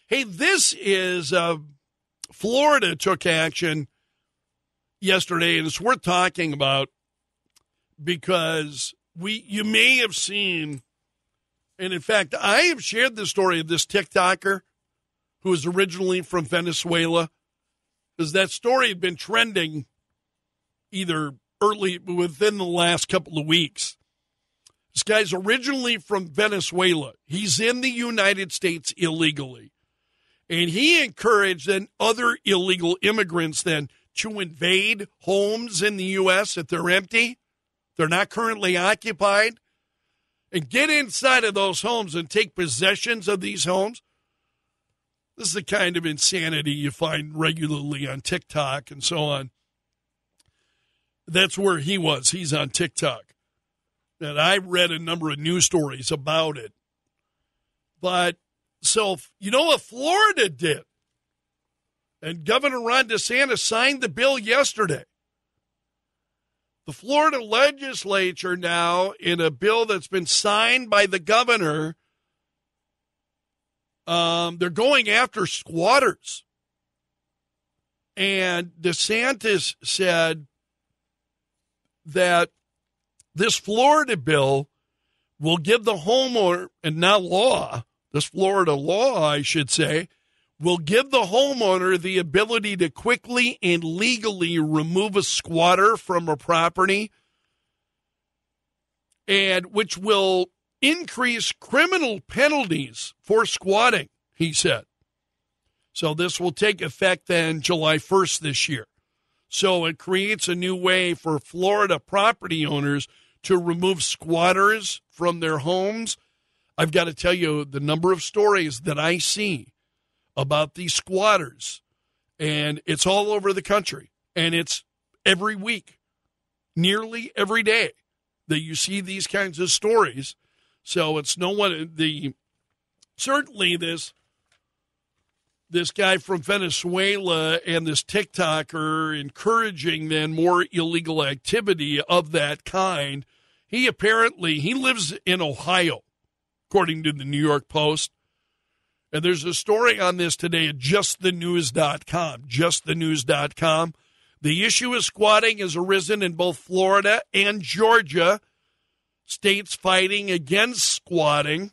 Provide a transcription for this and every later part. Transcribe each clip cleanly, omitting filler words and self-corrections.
Hey, this is Florida took action yesterday, and it's worth talking about because you may have seen, and in fact, I have shared the story of this TikToker who is originally from Venezuela, because that story had been trending either early within the last couple of weeks. This guy's originally from Venezuela. He's in the United States illegally. And he encouraged then other illegal immigrants then to invade homes in the U.S. if they're empty, they're not currently occupied, and get inside of those homes and take possessions of these homes. This is the kind of insanity you find regularly on TikTok and so on. That's where he was. He's on TikTok. And I read a number of news stories about it. But, so, you know what Florida did? And Governor Ron DeSantis signed the bill yesterday. The Florida legislature now, in a bill that's been signed by the governor, they're going after squatters. And DeSantis said that this Florida bill will give the homeowner, and now law, this Florida law, I should say, will give the homeowner the ability to quickly and legally remove a squatter from a property, and which will increase criminal penalties for squatting, he said. So this will take effect then July 1st this year. So it creates a new way for Florida property owners to remove squatters from their homes. I've got to tell you the number of stories that I see about these squatters, and it's all over the country, and it's every week, nearly every day that you see these kinds of stories. So it's no one, certainly this guy from Venezuela and this TikToker encouraging then more illegal activity of that kind. He lives in Ohio, according to the New York Post. And there's a story on this today at justthenews.com, justthenews.com. The issue of squatting has arisen in both Florida and Georgia, states fighting against squatting.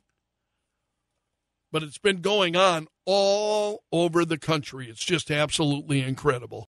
But it's been going on all over the country. It's just absolutely incredible.